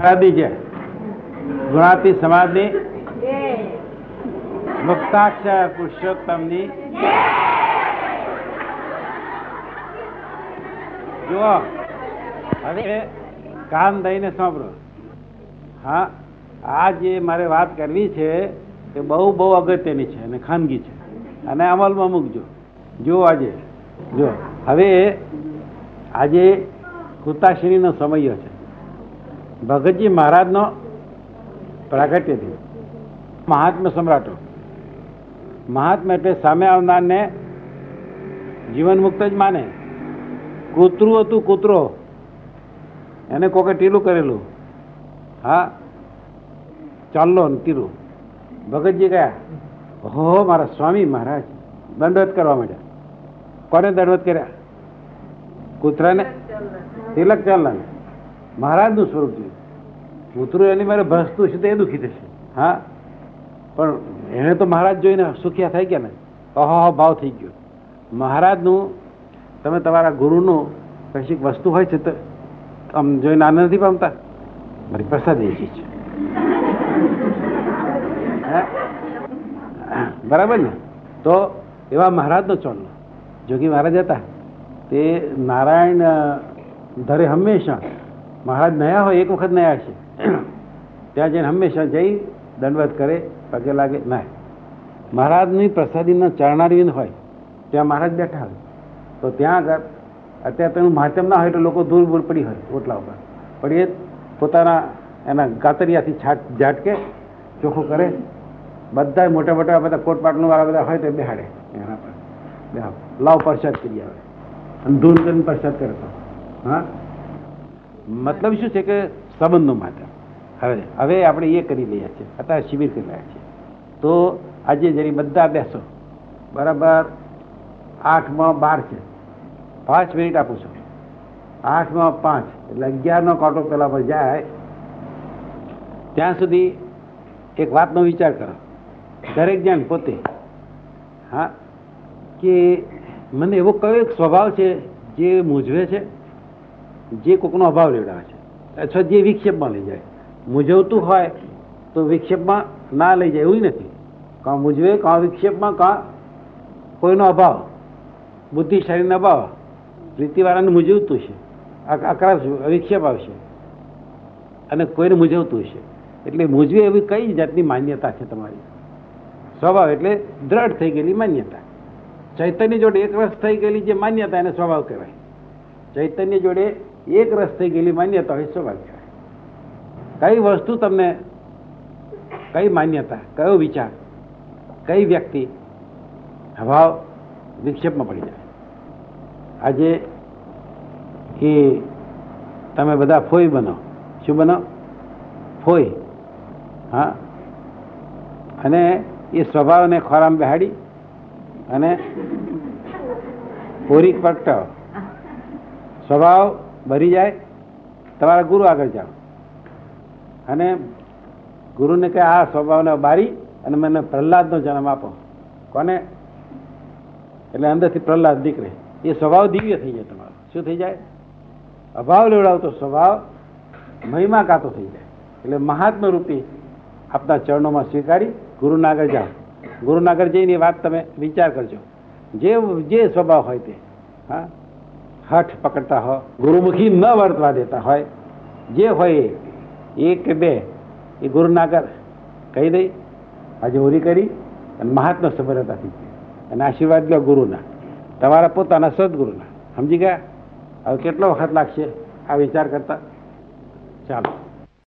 છે ગુણાતી સમાજની મુક્તાક્ષર પુરુષોત્તમની જુઓ. હવે કાન દઈને સાંભળો. હા, આ જે મારે વાત કરવી છે એ બહુ બહુ અગત્યની છે અને ખાનગી છે, અને અમલમાં મૂકજો. જો આજે જો હવે આજે કૃતાશ્રીનો સમય છે. ભગતજી મહારાજનો પ્રાગટ્ય દિવસ. મહાત્મા સમ્રાટો. મહાત્મા એટલે સામે આવનારને જીવન મુક્ત જ માને. કૂતરું હતું, કૂતરો, એને કોકે ટીલું કરેલું. હા, ચાલો ને ટીલું. ભગતજી ગયા, હો મારા સ્વામી મહારાજ દંડવત કરવા માંડ્યા. કોને દંડવત કર્યા? કૂતરાને. તિલક ચાલના મહારાજનું સ્વરૂપ જોયું. કૂતરું એની મારે ભસતું છે તો એ દુઃખી થશે. હા, પણ એને તો મહારાજ જોઈને સુખિયા થઈ ગયા ને, અહો ભાવ થઈ ગયો. મહારાજનું તમે તમારા ગુરુનું કશીક વસ્તુ હોય છે તો આમ જોઈને આનંદ નથી પામતા? મારી પ્રસાદ એ છે. બરાબર ને? તો એવા મહારાજનો ચોલ્લો. જોગી મહારાજ હતા તે નારાયણ ધરે હંમેશા મહારાજ નયા હોય, એક વખત નયા છે ત્યાં જઈને હંમેશા જઈ દંડવત કરે, પગે લાગે. ના, મહારાજની પ્રસાદીના ચરણારવિંદ હોય ત્યાં મહારાજ બેઠા હોય તો ત્યાં આગળ અત્યારે તેનું મહાત્મ ના હોય તો લોકો દૂર દૂર પડી હોય ઓટલા ઉપર, પણ એ પોતાના એના ગાતરિયાથી ઝાટકે ચોખ્ખું કરે. બધા મોટા મોટા બધા કોટપાટનું વાળા બધા હોય તો બેહાડે એના પર, લાવ પ્રસાદ કરી આવે અને ધૂન કરીને પ્રસાદ કરે. હા, મતલબ શું છે કે સંબંધો માટે. હવે આપણે એ કરી રહ્યા છીએ, અત્યારે શિબિર કરી રહ્યા છીએ. તો આજે જરી બધા બેસો. બરાબર 8:12 છે. 5 મિનિટ આપું છું. 8:05 એટલે 11નો કાંટો પેલા પર જાય ત્યાં સુધી એક વાતનો વિચાર કરો દરેક જણ પોતે. હા, કે મને એવો કયો એક સ્વભાવ છે જે મૂંઝવે છે, જે કોકનો અભાવ લેવડાવે છે, અથવા જે વિક્ષેપમાં લઈ જાય. મૂંઝવતું હોય તો વિક્ષેપમાં ના લઈ જાય એવું નથી. કાં મૂંઝવે, કાં વિક્ષેપમાં, કાં કોઈનો અભાવ, બુદ્ધિશાળીનો અભાવ. પ્રીતિવાળાને મૂંઝવતું છે, અકરા વિક્ષેપ આવશે, અને કોઈને મૂંઝવતું છે. એટલે મૂંઝવે એવી કઈ જાતની માન્યતા છે તમારી? સ્વભાવ એટલે દ્રઢ થઈ ગયેલી માન્યતા. ચૈતન્ય જોડે એક રસ થઈ ગયેલી જે માન્યતા એને સ્વભાવ કહેવાય. ચૈતન્ય જોડે એક રસ થઈ ગયેલી માન્યતા હોય સ્વભાવ કહેવાય. કઈ વસ્તુ તમને, કઈ માન્યતા, કયો વિચાર, કઈ વ્યક્તિ ભાવ વિક્ષેપમાં પડી જાય. આજે એ તમે બધા ફોઈ બનો. શું બનો? ફોઈ. હા, અને એ સ્વભાવને ખોરામાં બેહાડી અને પૂરી પ્રગટાવો. સ્વભાવ ભરી જાય, તમારા ગુરુ આગળ જાઓ અને ગુરુને કહે આ સ્વભાવને બારી અને મને પ્રહલાદનો જન્મ આપો. કોને? એટલે અંદરથી પ્રહલાદ નીકળે. એ સ્વભાવ દિવ્ય થઈ જાય તમારો. શું થઈ જાય? અભાવ લેવડાવતો સ્વભાવ મહિમા ગાતો થઈ જાય. એટલે મહાત્મા રૂપી આપના ચરણોમાં સ્વીકારી ગુરુના આગળ જાઓ. ગુરુના આગળ જઈને વાત તમે વિચાર કરજો. જે સ્વભાવ હોય તે. હા, હઠ પકડતા હોય, ગુરુમુખી ન વર્તવા દેતા હોય, જે હોય એક કે બે એ ગુરુના આગળ કહી દઈ, આજે હોરી કરી અને મહાત્મા સભ્યતાથી અને આશીર્વાદ લો ગુરુના, તમારા પોતાના સદગુરુના. સમજી ગયા? હવે કેટલો વખત લાગશે આ વિચાર કરતા? ચાલો.